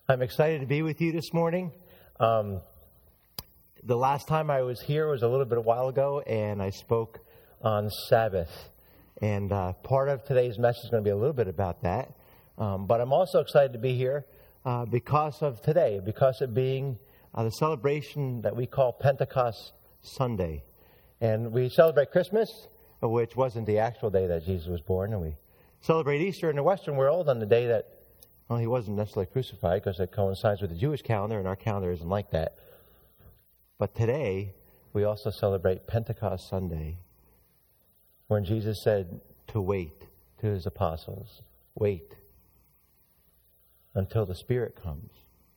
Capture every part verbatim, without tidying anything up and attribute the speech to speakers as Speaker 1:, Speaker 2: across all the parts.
Speaker 1: I'm excited to be with you this morning. Um, the last time I was here was a little bit a while ago, and I spoke on Sabbath. And uh, part of today's message is going to be a little bit about that. Um, but I'm also excited to be here uh, because of today, because of being uh, the celebration that we call Pentecost Sunday. And we celebrate Christmas, which wasn't the actual day that Jesus was born, and we celebrate Easter in the Western world on the day that, well, he wasn't necessarily crucified because it coincides with the Jewish calendar, and our calendar isn't like that. But today, we also celebrate Pentecost Sunday, when Jesus said to wait to his apostles. Wait until the Spirit comes.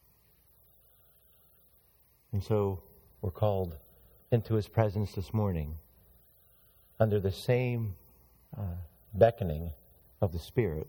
Speaker 1: And so we're called into his presence this morning under the same uh, beckoning of the Spirit.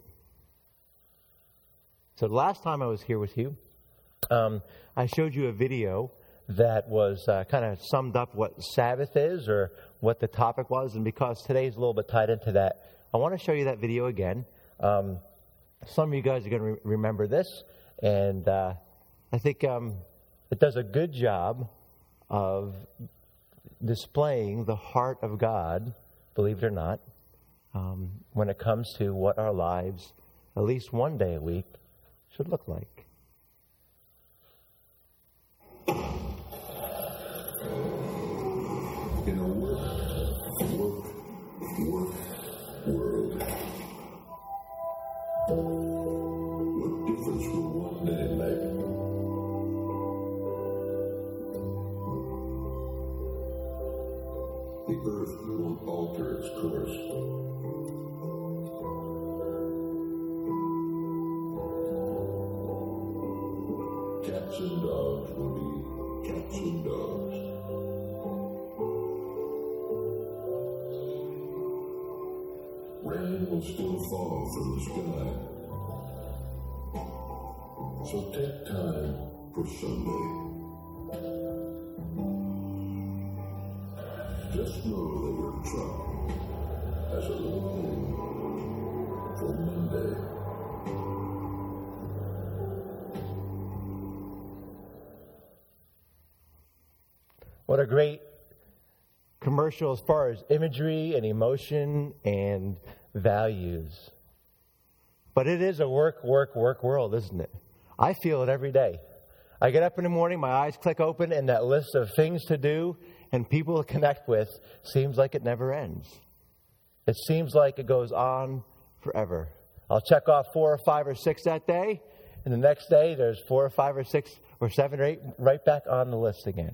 Speaker 1: So the last time I was here with you, um, I showed you a video that was uh, kind of summed up what Sabbath is or what the topic was. And because today's a little bit tied into that, I want to show you that video again. Um, some of you guys are going to re- remember this. And uh, I think um, it does a good job of displaying the heart of God, believe it or not, um, when it comes to what our lives, at least one day a week, should look like.
Speaker 2: In a work, work, work world, what difference will one day make? The earth won't alter its course. Cats and dogs will be cats and dogs. Rain will still fall from the sky. So take time for Sunday. Just know that your truck has a little home for Monday.
Speaker 1: What a great commercial as far as imagery and emotion and values. But it is a work, work, work world, isn't it? I feel it every day. I get up in the morning, my eyes click open, and that list of things to do and people to connect with seems like it never ends. It seems like it goes on forever. I'll check off four or five or six that day, and the next day there's four or five or six or seven or eight right back on the list again.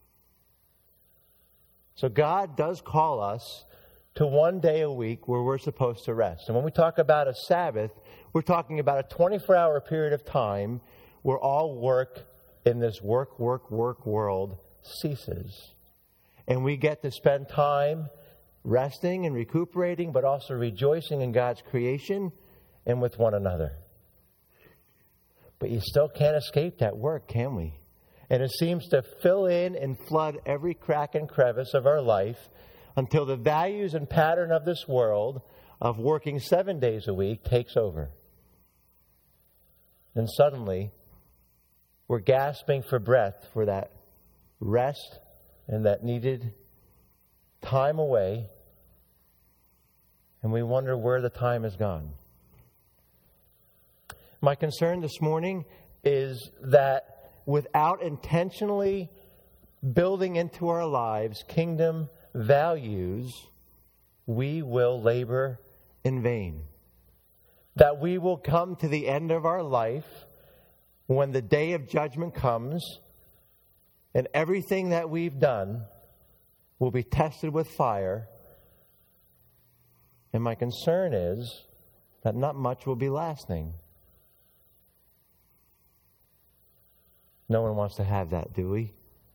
Speaker 1: So God does call us to one day a week where we're supposed to rest. And when we talk about a Sabbath, we're talking about a twenty-four hour period of time where all work in this work, work, work world ceases. And we get to spend time resting and recuperating, but also rejoicing in God's creation and with one another. But you still can't escape that work, can we? And it seems to fill in and flood every crack and crevice of our life until the values and pattern of this world of working seven days a week takes over. And suddenly, we're gasping for breath for that rest and that needed time away. And we wonder where the time has gone. My concern this morning is that without intentionally building into our lives kingdom values, we will labor in vain. That we will come to the end of our life when the day of judgment comes and everything that we've done will be tested with fire. And my concern is that not much will be lasting. No one wants to have that, do we?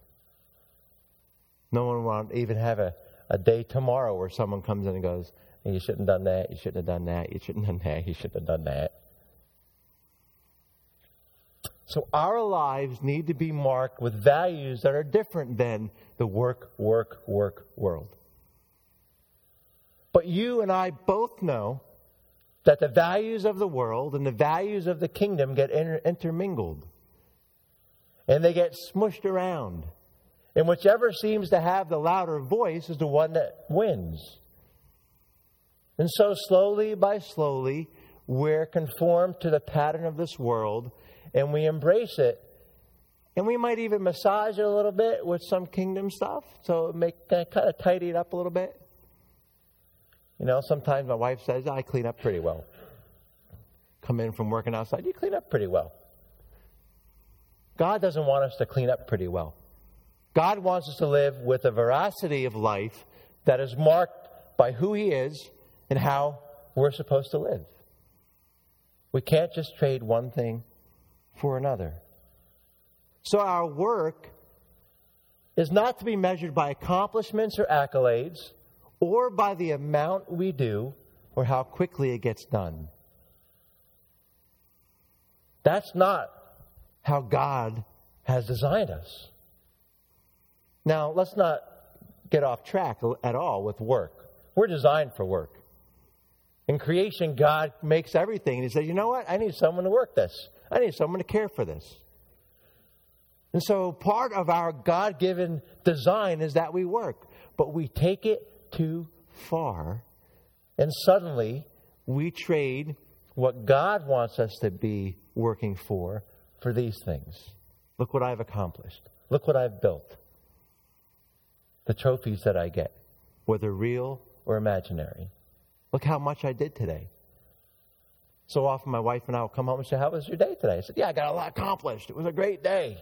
Speaker 1: No one wants to even have a, a day tomorrow where someone comes in and goes, you shouldn't have done that, you shouldn't have done that, you shouldn't have done that, you shouldn't have done that. So our lives need to be marked with values that are different than the work, work, work world. But you and I both know that the values of the world and the values of the kingdom get inter- intermingled. and they get smushed around. And whichever seems to have the louder voice is the one that wins. And so slowly by slowly, we're conformed to the pattern of this world, and we embrace it. And we might even massage it a little bit with some kingdom stuff, so it make kind of tidy it up a little bit. You know, sometimes my wife says, I clean up pretty well. Come in from working outside, you clean up pretty well. God doesn't want us to clean up pretty well. God wants us to live with a veracity of life that is marked by who He is and how we're supposed to live. We can't just trade one thing for another. So our work is not to be measured by accomplishments or accolades or by the amount we do or how quickly it gets done. That's not how God has designed us. Now, let's not get off track at all with work. We're designed for work. In creation, God makes everything. And He says, you know what? I need someone to work this. I need someone to care for this. And so part of our God-given design is that we work. But we take it too far. And suddenly, we trade what God wants us to be working for for these things. Look what I've accomplished. Look what I've built. The trophies that I get, whether real or imaginary. Look how much I did today. So often my wife and I will come home and say, how was your day today? I said, yeah, I got a lot accomplished. It was a great day.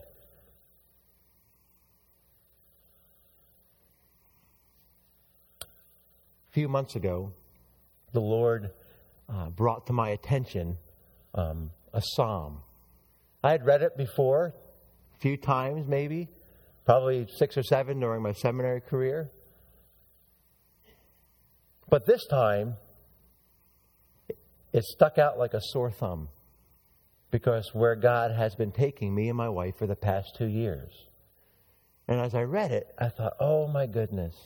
Speaker 1: A few months ago, the Lord uh, brought to my attention um, a psalm. I had read it before, a few times maybe, probably six or seven during my seminary career. But this time, it stuck out like a sore thumb because where God has been taking me and my wife for the past two years. And as I read it, I thought, oh my goodness,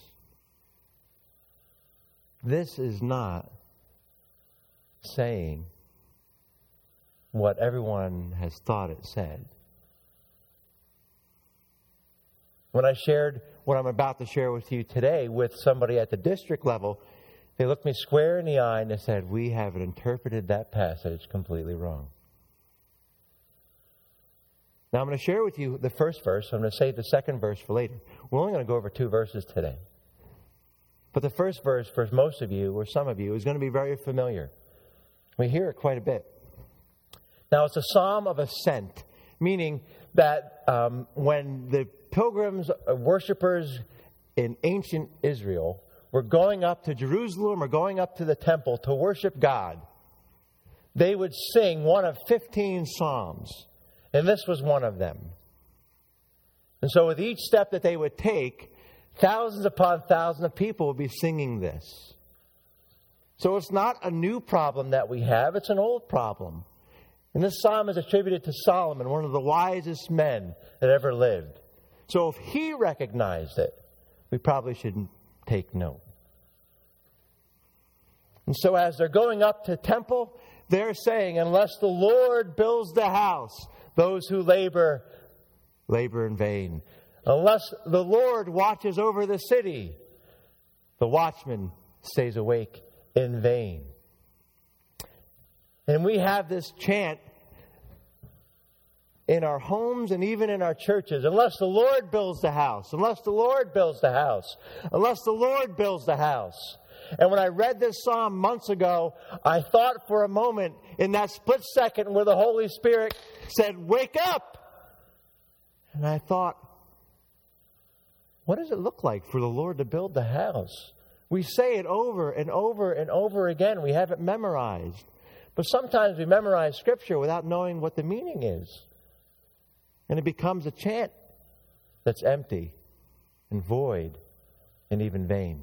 Speaker 1: this is not saying what everyone has thought it said. When I shared what I'm about to share with you today with somebody at the district level, they looked me square in the eye and they said, we have interpreted that passage completely wrong. Now I'm going to share with you the first verse. I'm going to save the second verse for later. We're only going to go over two verses today. But the first verse for most of you, or some of you, is going to be very familiar. We hear it quite a bit. Now it's a psalm of ascent, meaning that um, when the pilgrims, uh, worshipers in ancient Israel were going up to Jerusalem or going up to the temple to worship God, they would sing one of fifteen psalms. And this was one of them. And so with each step that they would take, thousands upon thousands of people would be singing this. So it's not a new problem that we have. It's an old problem. And this psalm is attributed to Solomon, one of the wisest men that ever lived. So if he recognized it, we probably should take note. And so as they're going up to temple, they're saying, unless the Lord builds the house, those who labor, labor in vain. Unless the Lord watches over the city, the watchman stays awake in vain. And we have this chant in our homes and even in our churches. Unless the Lord builds the house. Unless the Lord builds the house. Unless the Lord builds the house. And when I read this psalm months ago, I thought for a moment in that split second where the Holy Spirit said, wake up! And I thought, what does it look like for the Lord to build the house? We say it over and over and over again. We have it memorized. But sometimes we memorize Scripture without knowing what the meaning is. And it becomes a chant that's empty and void and even vain.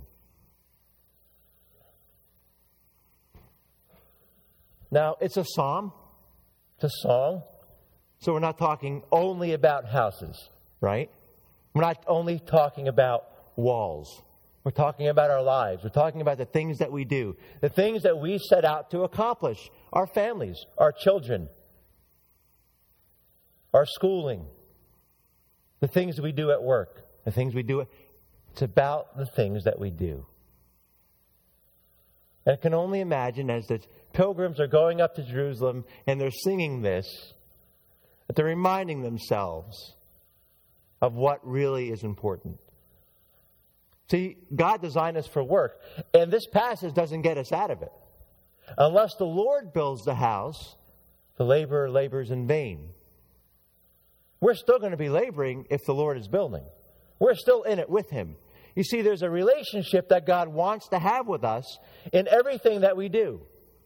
Speaker 1: Now, it's a psalm. It's a song. So we're not talking only about houses, right? We're not only talking about walls. We're talking about our lives. We're talking about the things that we do. The things that we set out to accomplish. Our families, our children, our schooling, The things we do at work, the things we do, it's about the things that we do. And I can only imagine as the pilgrims are going up to Jerusalem and they're singing this, that they're reminding themselves of what really is important. See, God designed us for work, and this passage doesn't get us out of it. Unless the Lord builds the house, the laborer labors in vain. We're still going to be laboring if the Lord is building. We're still in it with Him. You see, there's a relationship that God wants to have with us in everything that we do.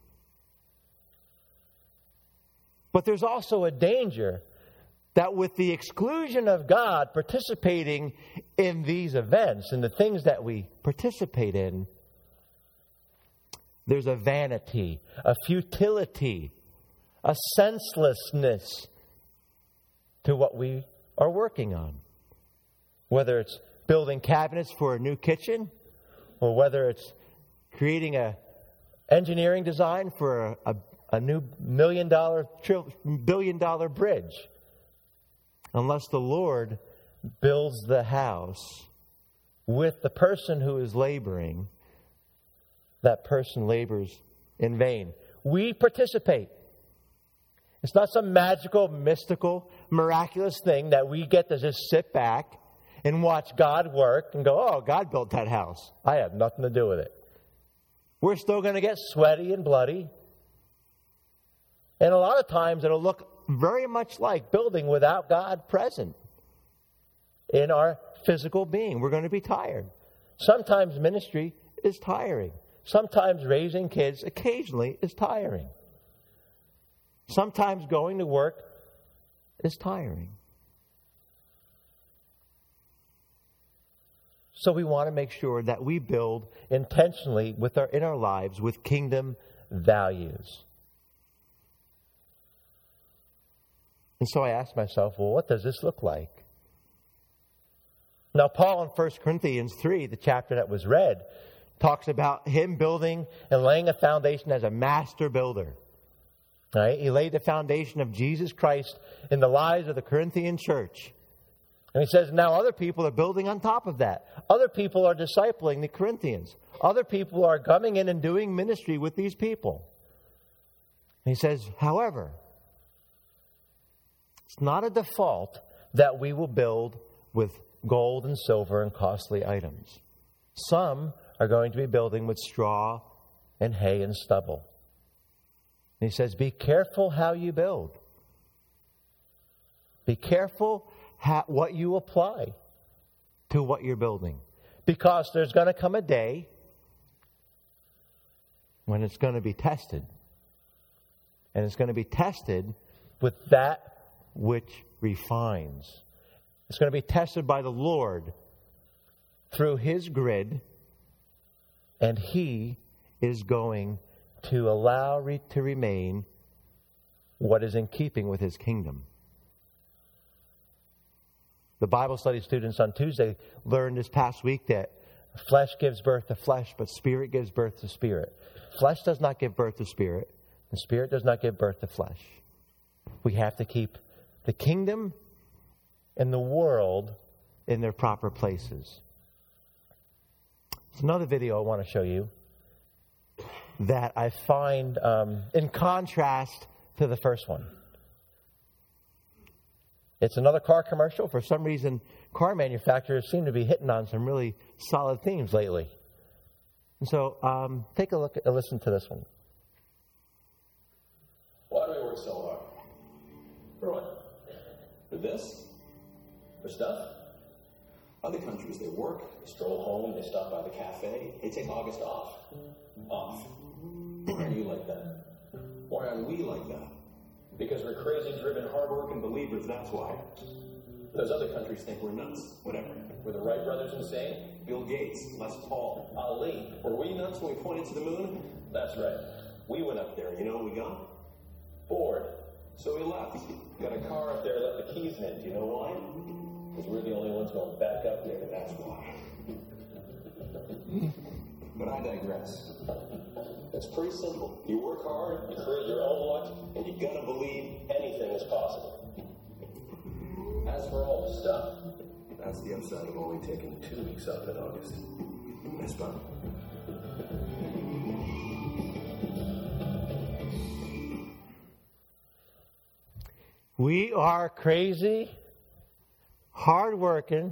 Speaker 1: But there's also a danger that with the exclusion of God participating in these events and the things that we participate in, there's a vanity, a futility, a senselessness to what we are working on. Whether it's building cabinets for a new kitchen, or whether it's creating a engineering design for a, a, a new million dollar, billion dollar bridge. Unless the Lord builds the house with the person who is laboring, that person labors in vain. We participate. It's not some magical, mystical, miraculous thing that we get to just sit back and watch God work and go, oh, God built that house. I have nothing to do with it. We're still going to get sweaty and bloody. And a lot of times it'll look very much like building without God present in our physical being. We're going to be tired. Sometimes ministry is tiring. Sometimes raising kids occasionally is tiring. Sometimes going to work is tiring. So we want to make sure that we build intentionally with our, in our lives with kingdom values. And so I asked myself, well, what does this look like? Now, Paul in First Corinthians three, the chapter that was read, talks about him building and laying a foundation as a master builder. Right? He laid the foundation of Jesus Christ in the lives of the Corinthian church. And he says, now other people are building on top of that. Other people are discipling the Corinthians. Other people are coming in and doing ministry with these people. And he says, however, it's not a default that we will build with gold and silver and costly items. Some are going to be building with straw and hay and stubble. And he says, be careful how you build. Be careful how, what you apply to what you're building. Because there's going to come a day when it's going to be tested. And it's going to be tested with that which refines. It's going to be tested by the Lord through His grid, and He is going to allow re- to remain what is in keeping with His kingdom. The Bible study students on Tuesday learned this past week that flesh gives birth to flesh, but spirit gives birth to spirit. Flesh does not give birth to spirit, and spirit does not give birth to flesh. We have to keep the kingdom and the world in their proper places. There's another video I want to show you that I find um, in contrast to the first one. It's another car commercial. For some reason, car manufacturers seem to be hitting on some really solid themes lately. And so um, take a look and listen to this one.
Speaker 3: Why do we work so hard? For what? For this? For stuff? Other countries, they work, they stroll home, they stop by the cafe, they take August off. Off. Why are you like that? Why are we like that? Because we're crazy, driven, hard-working believers, that's why. Those other countries think we're nuts. Whatever. Were the Wright brothers insane? Bill Gates, Les Paul, Ali. Were we nuts when we pointed to the moon? That's right. We went up there. You know what we got? Bored. So we left. Got a car up there, left the keys in it. Do you know why? Because we're the only ones going back up there. That's why. But I digress. It's pretty simple. You work hard, you create your own luck, and you gotta believe anything is possible. As for all the stuff, That's the upside of only taking two weeks up in August. Nice fun.
Speaker 1: We are crazy, hard-working,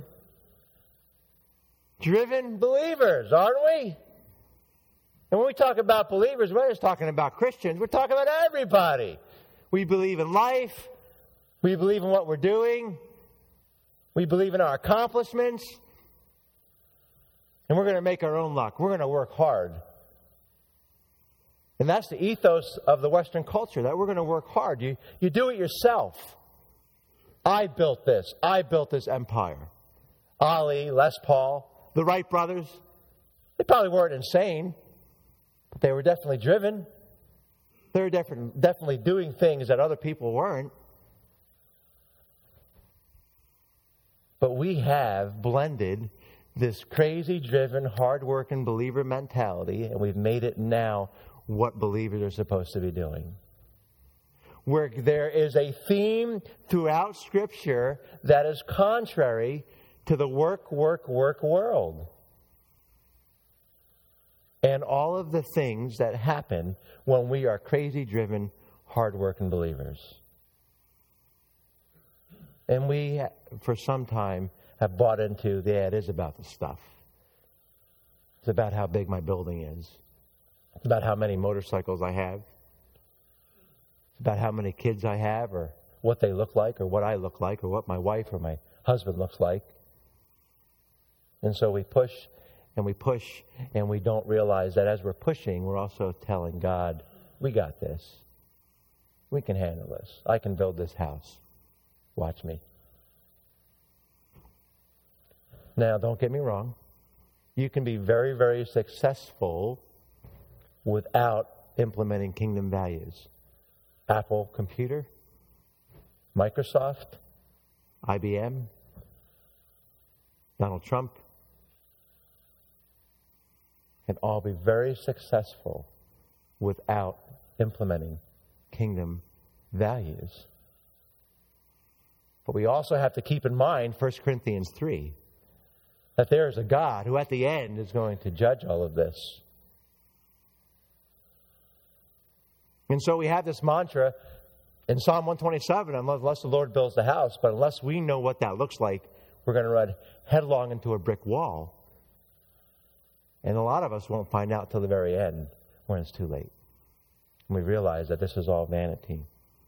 Speaker 1: driven believers, aren't we? And when we talk about believers, we're not just talking about Christians. We're talking about everybody. We believe in life. We believe in what we're doing. We believe in our accomplishments. And we're going to make our own luck. We're going to work hard. And that's the ethos of the Western culture, that we're going to work hard. You, you do it yourself. I built this. I built this empire. Ali, Les Paul, the Wright brothers, they probably weren't insane, but they were definitely driven. They were definitely, definitely doing things that other people weren't. But we have blended this crazy, driven, hard-working believer mentality, and we've made it now what believers are supposed to be doing. Where there is a theme throughout Scripture that is contrary to the work, work, work world. And all of the things that happen when we are crazy, driven, hard-working believers. And we, for some time, have bought into, yeah, it is about the stuff. It's about how big my building is. It's about how many motorcycles I have. It's about how many kids I have, or what they look like, or what I look like, or what my wife or my husband looks like. And so we push and we push, and we don't realize that as we're pushing, we're also telling God, we got this. We can handle this. I can build this house. Watch me. Now, don't get me wrong. You can be very, very successful without implementing kingdom values. Apple Computer, Microsoft, I B M, Donald Trump can all be very successful without implementing kingdom values. But we also have to keep in mind First Corinthians three, that there is a God who at the end is going to judge all of this. And so we have this mantra in Psalm one twenty-seven, unless the Lord builds the house, but unless we know what that looks like, we're going to run headlong into a brick wall. And a lot of us won't find out till the very end when it's too late. And we realize that this is all vanity.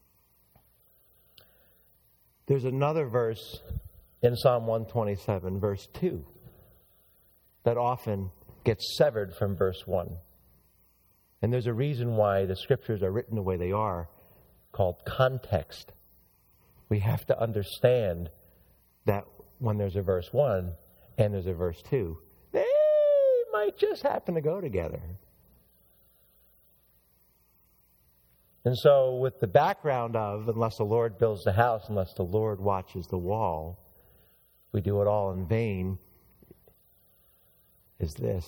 Speaker 1: There's another verse in Psalm one twenty-seven, verse two, that often gets severed from verse one. And there's a reason why the scriptures are written the way they are, called context. We have to understand that when there's a verse one and there's a verse two, they might just happen to go together. And so with the background of, unless the Lord builds the house, unless the Lord watches the wall, we do it all in vain, is this.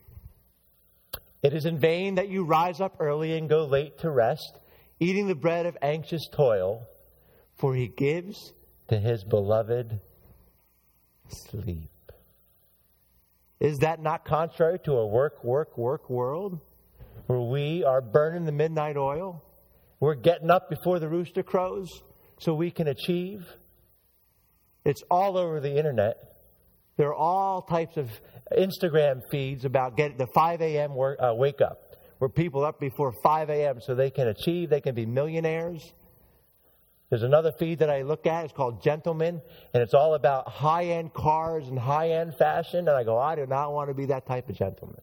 Speaker 1: It is in vain that you rise up early and go late to rest, eating the bread of anxious toil, for he gives to his beloved sleep. Is that not contrary to a work, work, work world, where we are burning the midnight oil? We're getting up before the rooster crows so we can achieve. It's all over the internet. There are all types of Instagram feeds about getting the five a.m. Work, uh, wake up, where people are up before five a.m. so they can achieve, they can be millionaires. There's another feed that I look at. It's called Gentleman, and it's all about high-end cars and high-end fashion. And I go, I do not want to be that type of gentleman.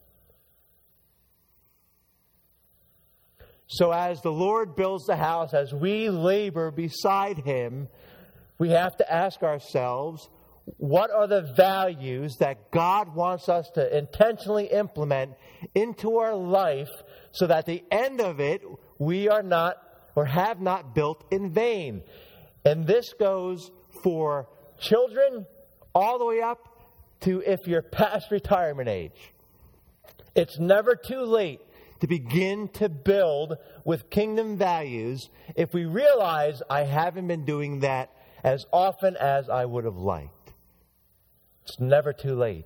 Speaker 1: So as the Lord builds the house, as we labor beside him, we have to ask ourselves, what are the values that God wants us to intentionally implement into our life so that at the end of it, we are not or have not built in vain? And this goes for children all the way up to if you're past retirement age. It's never too late to begin to build with kingdom values if we realize I haven't been doing that as often as I would have liked. It's never too late.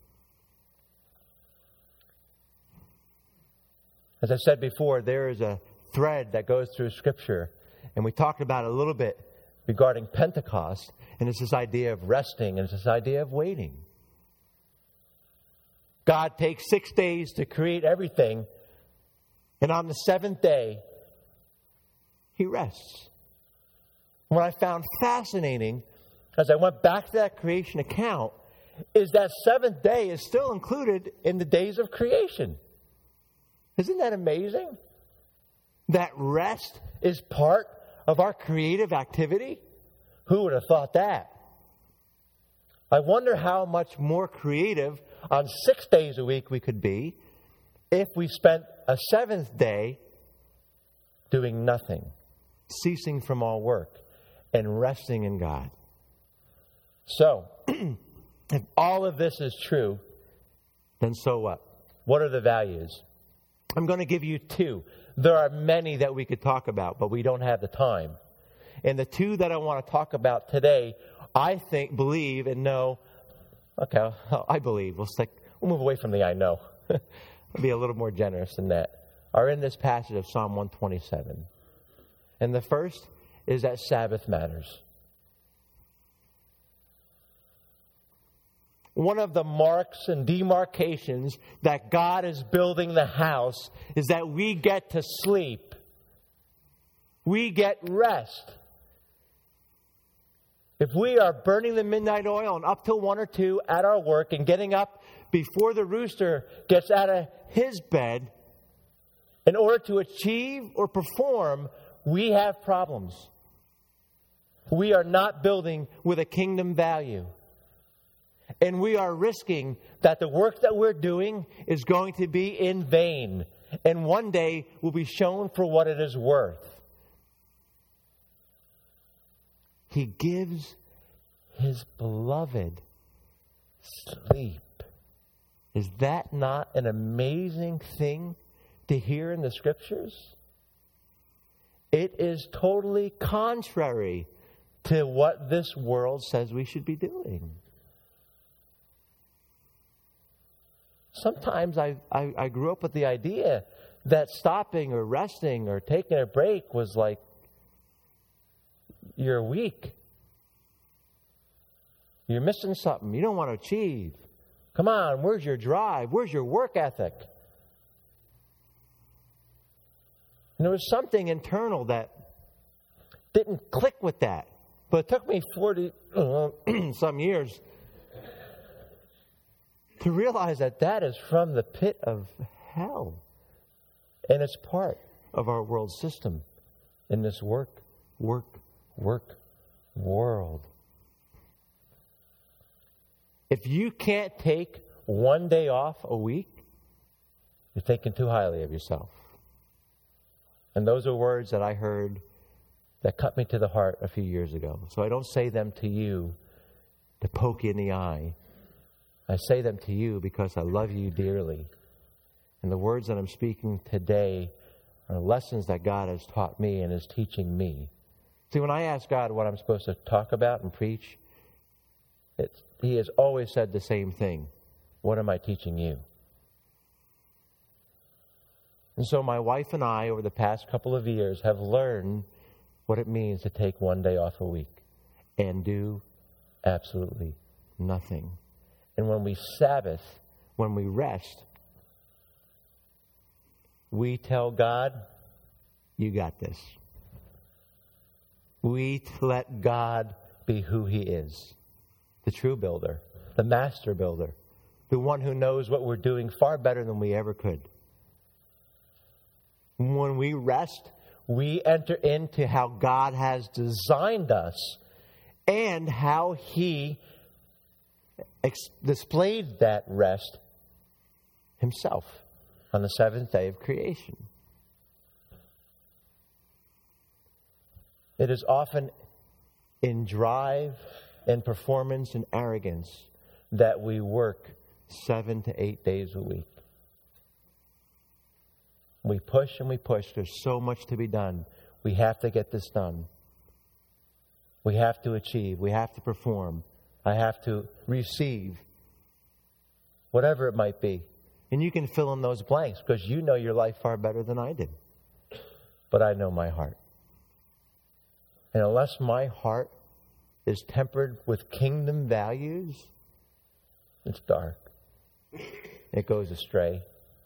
Speaker 1: As I said before, there is a thread that goes through Scripture, and we talked about it a little bit regarding Pentecost, and it's this idea of resting, and it's this idea of waiting. God takes six days to create everything, and on the seventh day, He rests. What I found fascinating, as I went back to that creation account, is that seventh day is still included in the days of creation. Isn't that amazing? That rest is part of our creative activity? Who would have thought that? I wonder how much more creative on six days a week we could be if we spent a seventh day doing nothing, ceasing from all work, and resting in God. So, if all of this is true, then so what? What are the values? I'm going to give you two. There are many that we could talk about, but we don't have the time. And the two that I want to talk about today, I think, believe, and know. Okay, I believe. We'll stick. We'll move away from the I know. I'll be a little more generous than that. Are in this passage of Psalm one twenty-seven. And the first is that Sabbath matters. One of the marks and demarcations that God is building the house is that we get to sleep. We get rest. If we are burning the midnight oil and up till one or two at our work and getting up before the rooster gets out of his bed in order to achieve or perform, we have problems. We are not building with a kingdom value. And we are risking that the work that we're doing is going to be in vain. And one day will be shown for what it is worth. He gives His beloved sleep. Is that not an amazing thing to hear in the Scriptures? It is totally contrary to what this world says we should be doing. Sometimes I, I, I grew up with the idea that stopping or resting or taking a break was like, you're weak. You're missing something. You don't want to achieve. Come on, where's your drive? Where's your work ethic? And there was something internal that didn't click with that. But it took me forty uh, some years to realize that that is from the pit of hell. And it's part of our world system in this work, work, work world. If you can't take one day off a week, you're thinking too highly of yourself. And those are words that I heard that cut me to the heart a few years ago. So I don't say them to you to poke you in the eye. I say them to you because I love you dearly. And the words that I'm speaking today are lessons that God has taught me and is teaching me. See, when I ask God what I'm supposed to talk about and preach, it's, He has always said the same thing. What am I teaching you? And so my wife and I, over the past couple of years, have learned what it means to take one day off a week and do absolutely nothing. And when we Sabbath, when we rest, we tell God, you got this. We let God be who He is. The true builder, the master builder, the one who knows what we're doing far better than we ever could. When we rest, we enter into how God has designed us and how He ex- displayed that rest Himself on the seventh day of creation. It is often in drive and performance and arrogance that we work seven to eight days a week. We push and we push. There's so much to be done. We have to get this done. We have to achieve. We have to perform. I have to receive. Whatever it might be. And you can fill in those blanks because you know your life far better than I did. But I know my heart. And unless my heart is tempered with kingdom values, it's dark. It goes astray.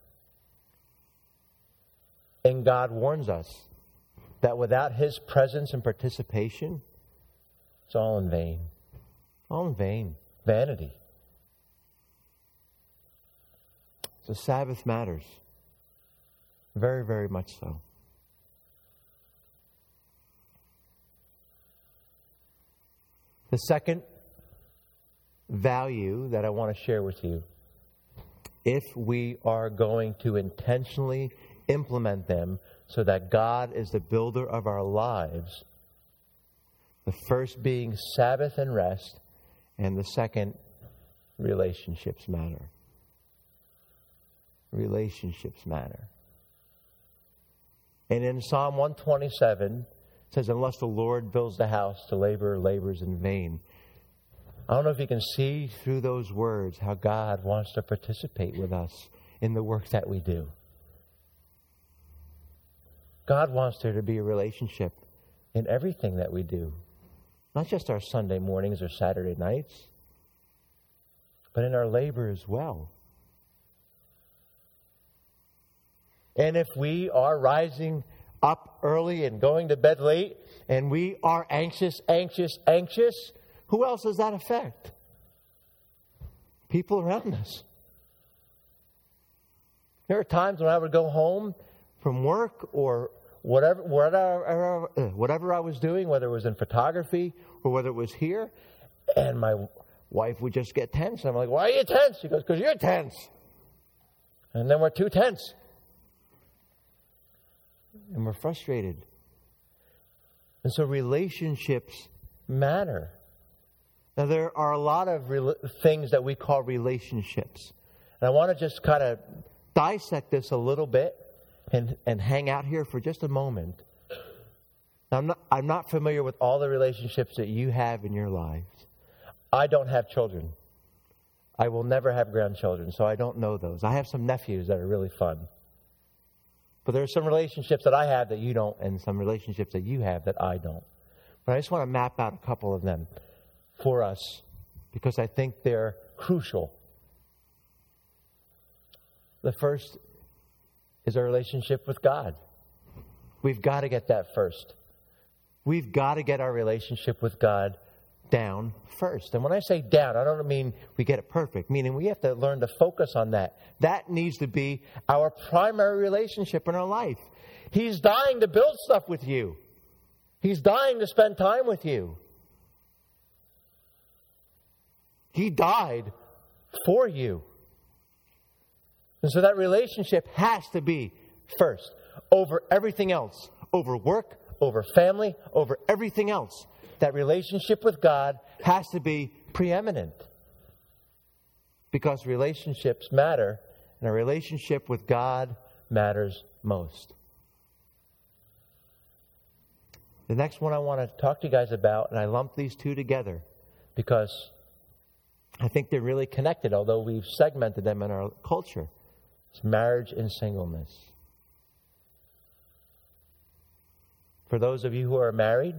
Speaker 1: And God warns us that without His presence and participation, it's all in vain. All in vain. Vanity. So Sabbath matters. Very, very much so. The second value that I want to share with you, if we are going to intentionally implement them so that God is the builder of our lives, the first being Sabbath and rest, and the second, relationships matter. Relationships matter. And in Psalm one twenty-seven, it says, unless the Lord builds the house, the laborer labors in vain. I don't know if you can see through those words how God wants to participate with us in the work that we do. God wants there to be a relationship in everything that we do. Not just our Sunday mornings or Saturday nights, but in our labor as well. And if we are rising up early and going to bed late, and we are anxious, anxious, anxious, who else does that affect? People around us. There are times when I would go home from work or whatever, whatever, whatever I was doing, whether it was in photography or whether it was here, and my wife would just get tense. I'm like, why are you tense? She goes, because you're tense. And then we're too tense. And we're frustrated. And so relationships matter. Now, there are a lot of re- things that we call relationships. And I want to just kind of dissect this a little bit and, and hang out here for just a moment. Now, I'm not, I'm not familiar with all the relationships that you have in your lives. I don't have children. I will never have grandchildren, so I don't know those. I have some nephews that are really fun. But there are some relationships that I have that you don't, and some relationships that you have that I don't. But I just want to map out a couple of them for us because I think they're crucial. The first is our relationship with God. We've got to get that first. We've got to get our relationship with God down first. And when I say down, I don't mean we get it perfect, meaning we have to learn to focus on that. That needs to be our primary relationship in our life. He's dying to build stuff with you. He's dying to spend time with you. He died for you. And so that relationship has to be first over everything else, over work, over family, over everything else. That relationship with God has to be preeminent. Because relationships matter, and a relationship with God matters most. The next one I want to talk to you guys about, and I lump these two together because I think they're really connected, although we've segmented them in our culture. It's marriage and singleness. For those of you who are married,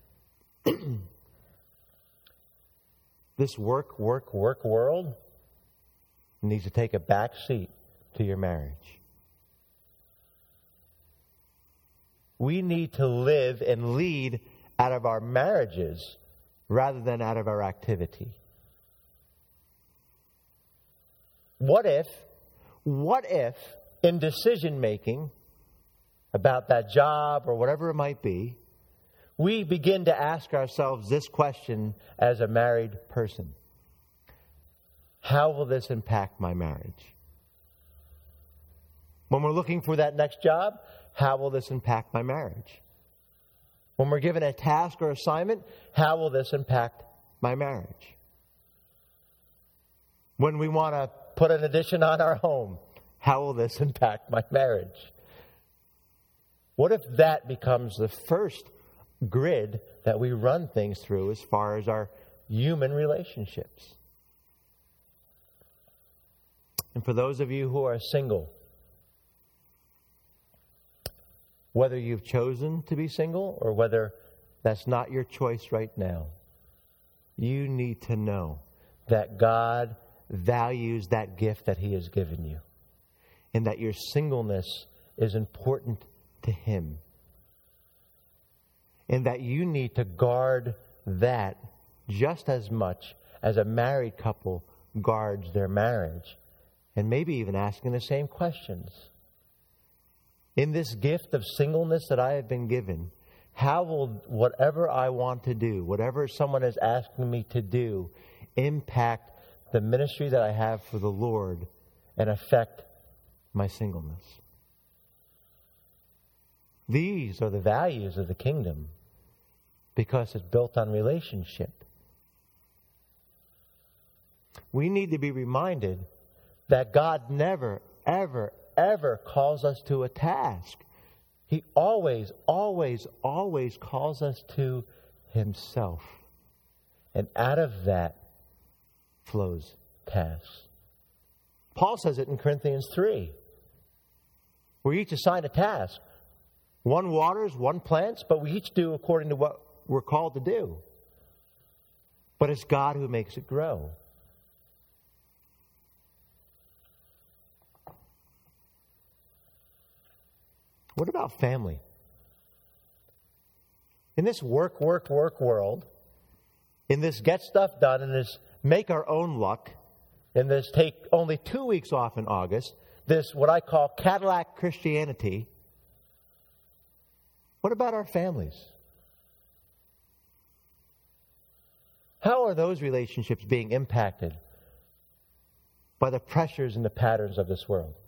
Speaker 1: this work, work, work world needs to take a back seat to your marriage. We need to live and lead out of our marriages rather than out of our activity. What if, what if in decision making about that job or whatever it might be, we begin to ask ourselves this question as a married person. How will this impact my marriage? When we're looking for that next job, how will this impact my marriage? When we're given a task or assignment, how will this impact my marriage? When we want to put an addition on our home, how will this impact my marriage? What if that becomes the first grid that we run things through as far as our human relationships. And for those of you who are single, whether you've chosen to be single or whether that's not your choice right now, you need to know that God values that gift that He has given you, and that your singleness is important to Him, and that you need to guard that just as much as a married couple guards their marriage, and maybe even asking the same questions. In this gift of singleness that I have been given, how will whatever I want to do, whatever someone is asking me to do, impact the ministry that I have for the Lord and affect my singleness? These are the values of the kingdom because it's built on relationship. We need to be reminded that God never, ever, ever calls us to a task. He always, always, always calls us to Himself. And out of that flows tasks. Paul says it in Corinthians three. We're each assigned a task. One waters, one plants, but we each do according to what we're called to do. But it's God who makes it grow. What about family? In this work, work, work world, in this get stuff done, in this make our own luck, in this take only two weeks off in August, this what I call Cadillac Christianity, what about our families? How are those relationships being impacted by the pressures and the patterns of this world?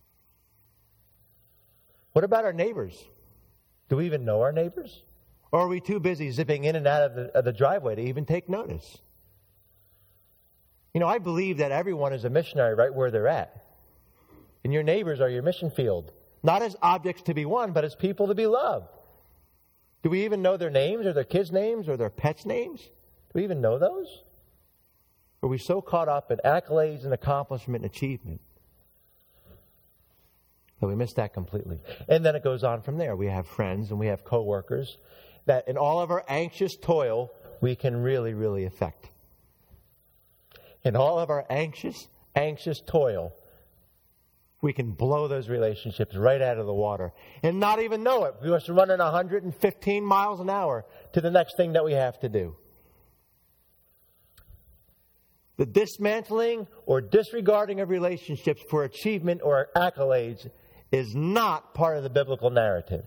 Speaker 1: What about our neighbors? Do we even know our neighbors? Or are we too busy zipping in and out of the, of the driveway to even take notice? You know, I believe that everyone is a missionary right where they're at. And your neighbors are your mission field. Not as objects to be won, but as people to be loved. Do we even know their names or their kids' names or their pets' names? Do we even know those? Or are we so caught up in accolades and accomplishment and achievement that we miss that completely? And then it goes on from there. We have friends and we have coworkers that in all of our anxious toil, we can really, really affect. In all of our anxious, anxious toil, we can blow those relationships right out of the water and not even know it. We're just running one hundred fifteen miles an hour to the next thing that we have to do. The dismantling or disregarding of relationships for achievement or accolades is not part of the biblical narrative.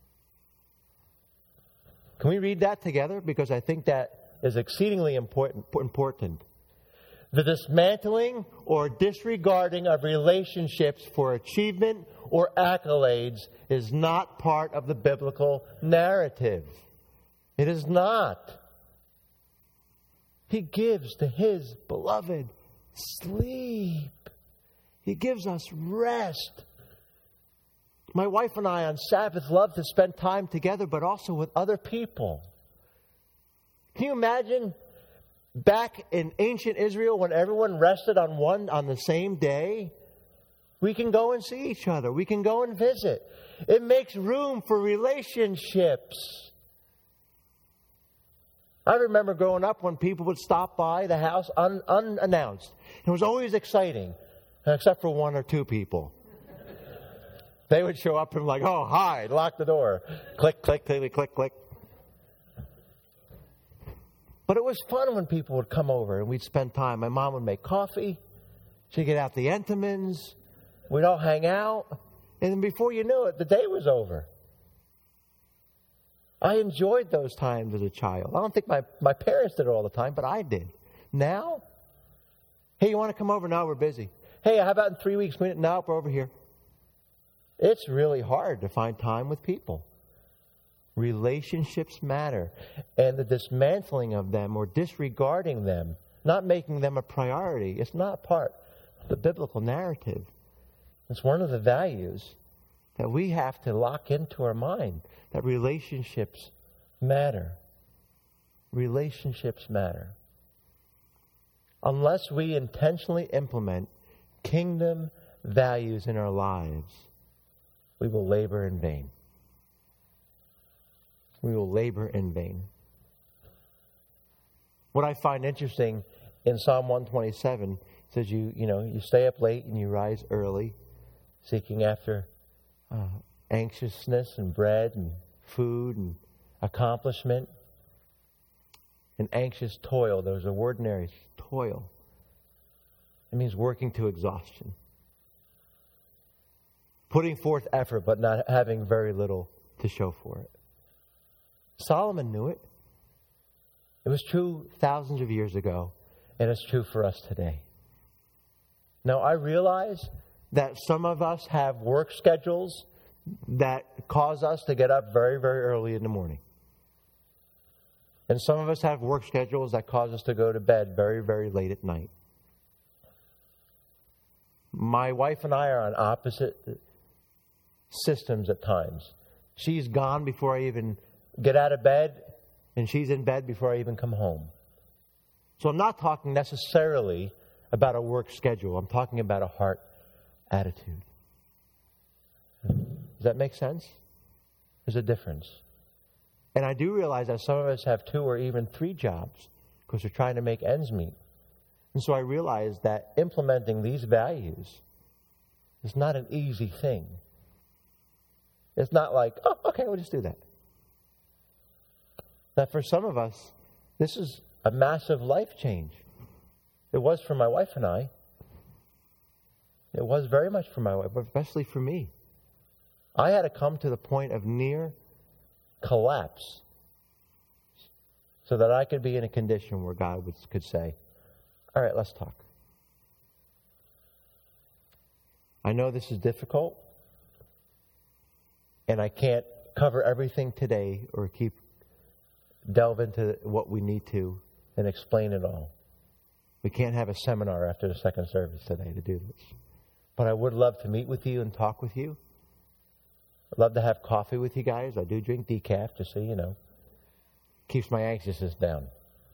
Speaker 1: Can we read that together? Because I think that is exceedingly important. important. The dismantling or disregarding of relationships for achievement or accolades is not part of the biblical narrative. It is not. He gives to His beloved sleep. He gives us rest. My wife and I on Sabbath love to spend time together, but also with other people. Can you imagine back in ancient Israel when everyone rested on one on the same day? We can go and see each other. We can go and visit. It makes room for relationships. I remember growing up when people would stop by the house un, unannounced. It was always exciting, except for one or two people. They would show up and like, oh, hi, lock the door. Click, click, click, click, click. But it was fun when people would come over and we'd spend time. My mom would make coffee. She'd get out the Entenmann's. We'd all hang out. And then before you knew it, the day was over. I enjoyed those times as a child. I don't think my, my parents did it all the time, but I did. Now, hey, you want to come over? No, we're busy. Hey, how about in three weeks? No, we're over here. It's really hard to find time with people. Relationships matter. And the dismantling of them or disregarding them, not making them a priority, it's not part of the biblical narrative. It's one of the values that we have to lock into our mind, that relationships matter. Relationships matter. unless we intentionally implement kingdom values in our lives, we will labor in vain. We will labor in vain. What I find interesting in Psalm one twenty-seven says you, you know, you stay up late and you rise early, seeking after uh, anxiousness and bread and food and accomplishment and anxious toil. There's a word in there, it's toil. It means working to exhaustion. Putting forth effort but not having very little to show for it. Solomon knew it. It was true thousands of years ago, and it's true for us today. Now, I realize that some of us have work schedules that cause us to get up very, very early in the morning. And some of us have work schedules that cause us to go to bed very, very late at night. My wife and I are on opposite systems at times. She's gone before I even get out of bed, and she's in bed before I even come home. So I'm not talking necessarily about a work schedule. I'm talking about a heart attitude. Does that make sense? There's a difference. And I do realize that some of us have two or even three jobs because we're trying to make ends meet. And so I realize that implementing these values is not an easy thing. It's not like, oh, okay, we'll just do that. That for some of us, this is a massive life change. It was for my wife and I. It was very much for my wife, but especially for me. I had to come to the point of near collapse so that I could be in a condition where God would, could say, all right, let's talk. I know this is difficult, and I can't cover everything today or keep delve into what we need to and explain it all. We can't have a seminar after the second service today to do this. But I would love to meet with you and talk with you. I'd love to have coffee with you guys. I do drink decaf, just so you know. Keeps my anxiousness down.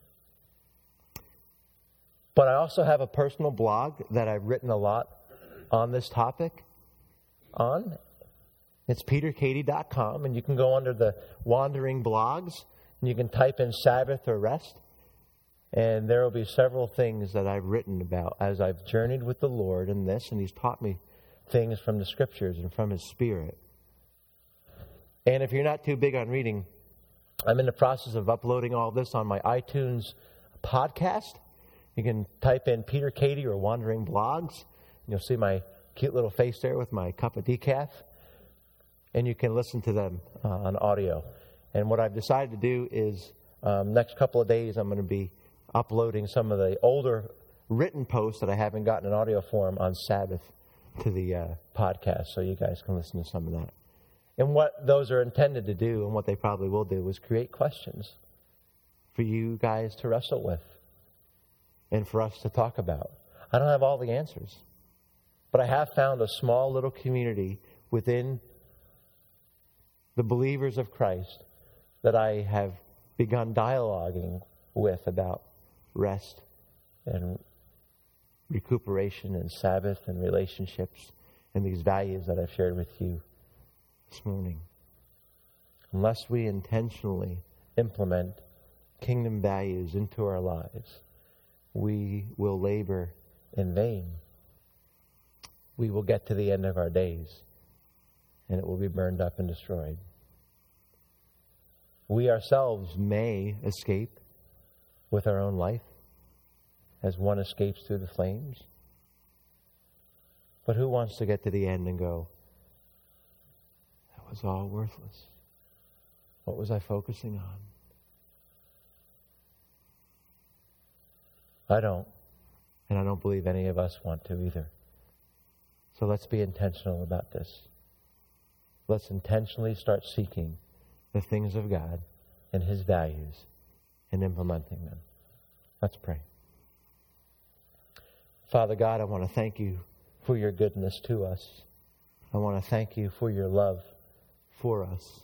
Speaker 1: But I also have a personal blog that I've written a lot on this topic on. It's peter cady dot com, and you can go under the Wandering Blogs, and you can type in Sabbath or rest. And there will be several things that I've written about as I've journeyed with the Lord in this, and He's taught me things from the Scriptures and from His Spirit. And if you're not too big on reading, I'm in the process of uploading all this on my iTunes podcast. You can type in Peter Cady or Wandering Blogs, and you'll see my cute little face there with my cup of decaf. And you can listen to them uh, on audio. And what I've decided to do is, um, next couple of days, I'm going to be uploading some of the older written posts that I haven't gotten in audio form on Sabbath to the uh, podcast, so you guys can listen to some of that. And what those are intended to do, and what they probably will do, is create questions for you guys to wrestle with and for us to talk about. I don't have all the answers, but I have found a small little community within the believers of Christ that I have begun dialoguing with about rest and recuperation and Sabbath and relationships and these values that I've shared with you this morning. Unless we intentionally implement kingdom values into our lives, we will labor in vain. We will get to the end of our days, and it will be burned up and destroyed. We ourselves may escape with our own life, as one escapes through the flames. But who wants to get to the end and go, that was all worthless? What was I focusing on? I don't. And I don't believe any of us want to either. So let's be intentional about this. Let's intentionally start seeking the things of God and His values and implementing them. Let's pray. Father God, I want to thank you for your goodness to us. I want to thank you for your love for us.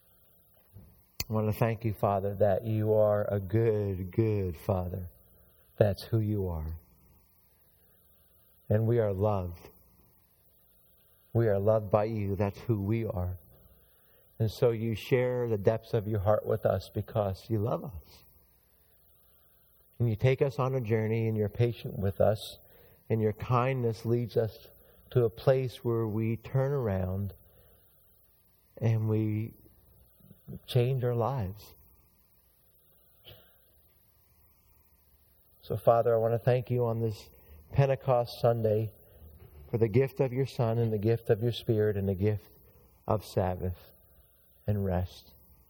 Speaker 1: I want to thank you, Father, that you are a good, good Father. That's who you are. And we are loved. We are loved by you. That's who we are. And so you share the depths of your heart with us because you love us. And you take us on a journey and you're patient with us. And your kindness leads us to a place where we turn around and we change our lives. So, Father, I want to thank you on this Pentecost Sunday for the gift of your Son and the gift of your Spirit and the gift of Sabbath and rest.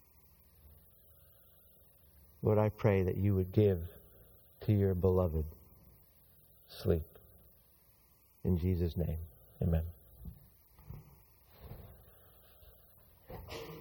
Speaker 1: Lord, I pray that you would give to your beloved sleep. In Jesus' name, amen.